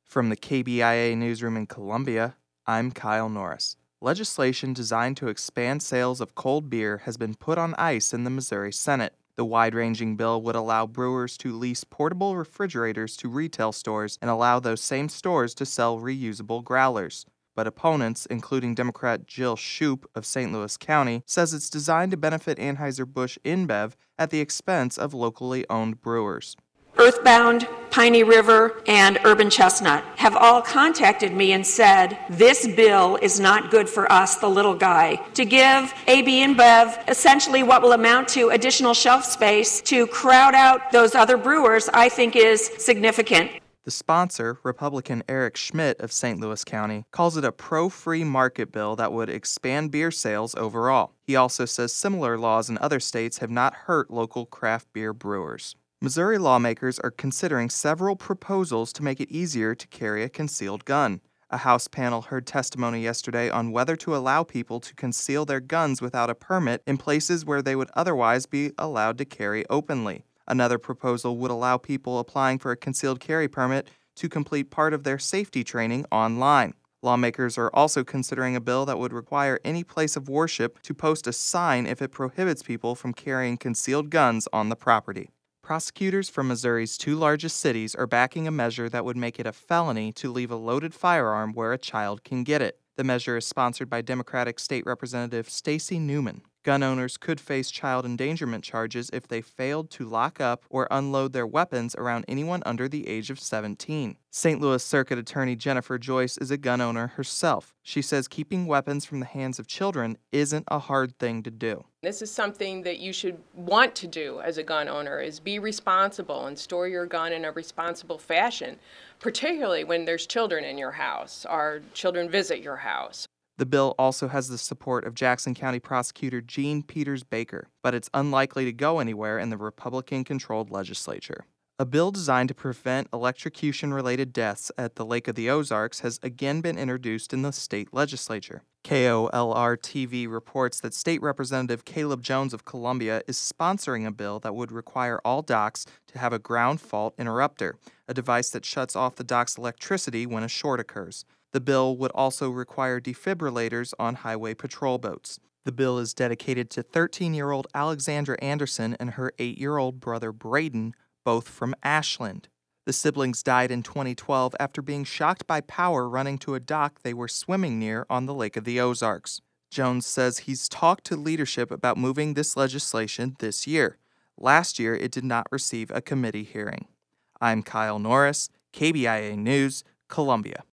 From the KBIA newsroom in Columbia, I'm Kyle Norris. Legislation designed to expand sales of cold beer has been put on ice in the Missouri Senate. The wide-ranging bill would allow brewers to lease portable refrigerators to retail stores and allow those same stores to sell reusable growlers. But opponents, including Democrat Jill Shoup of St. Louis County, says it's designed to benefit Anheuser-Busch InBev at the expense of locally owned brewers. Earthbound, Piney River, and Urban Chestnut have all contacted me and said, this bill is not good for us, the little guy. To give AB InBev essentially what will amount to additional shelf space to crowd out those other brewers, I think is significant. The sponsor, Republican Eric Schmidt of St. Louis County, calls it a pro-free market bill that would expand beer sales overall. He also says similar laws in other states have not hurt local craft beer brewers. Missouri lawmakers are considering several proposals to make it easier to carry a concealed gun. A House panel heard testimony yesterday on whether to allow people to conceal their guns without a permit in places where they would otherwise be allowed to carry openly. Another proposal would allow people applying for a concealed carry permit to complete part of their safety training online. Lawmakers are also considering a bill that would require any place of worship to post a sign if it prohibits people from carrying concealed guns on the property. Prosecutors from Missouri's two largest cities are backing a measure that would make it a felony to leave a loaded firearm where a child can get it. The measure is sponsored by Democratic State Representative Stacey Newman. Gun owners could face child endangerment charges if they failed to lock up or unload their weapons around anyone under the age of 17. St. Louis Circuit Attorney Jennifer Joyce is a gun owner herself. She says keeping weapons from the hands of children isn't a hard thing to do. This is something that you should want to do as a gun owner, is be responsible and store your gun in a responsible fashion, particularly when there's children in your house or children visit your house. The bill also has the support of Jackson County Prosecutor Gene Peters Baker, but it's unlikely to go anywhere in the Republican-controlled legislature. A bill designed to prevent electrocution-related deaths at the Lake of the Ozarks has again been introduced in the state legislature. KOLR-TV reports that State Representative Caleb Jones of Columbia is sponsoring a bill that would require all docks to have a ground fault interrupter, a device that shuts off the dock's electricity when a short occurs. The bill would also require defibrillators on highway patrol boats. The bill is dedicated to 13-year-old Alexandra Anderson and her 8-year-old brother Braden, both from Ashland. The siblings died in 2012 after being shocked by power running to a dock they were swimming near on the Lake of the Ozarks. Jones says he's talked to leadership about moving this legislation this year. Last year, it did not receive a committee hearing. I'm Kyle Norris, KBIA News, Columbia.